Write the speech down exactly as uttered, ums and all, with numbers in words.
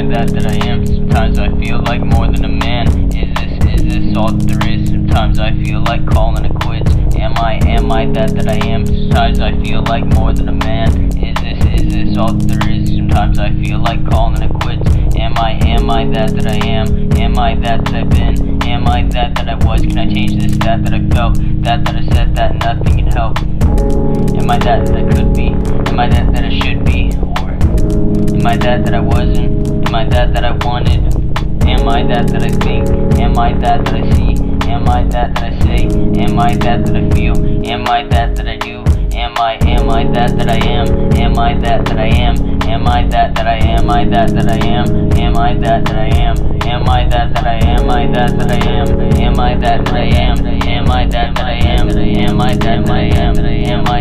I that that I am? Sometimes I feel like more than a man. Is this, is this all that there is? Sometimes I feel like calling it quits. Am I, am I that that I am? Sometimes I feel like more than a man. Is this, is this all that there is? Sometimes I feel like calling it quits. Am I, am I that that I am? Am I that that I've been? Am I that that I was? Can I change this, that that I felt? That that I said that nothing can help? Am I that that I could be? Am I that that I should be? Or am I that that I wasn't? Am I that that I wanted? Am I that that I think? Am I that that I see? Am I that that I say? Am I that that I feel? Am I that that I do? Am I, am I that that I am? Am I that that I am? Am I that that I am? Am I that that I am? Am I that that I am? Am I that that I am? Am I that that I am? Am I that that I am? Am I that that I am? Am I that that I am? Am I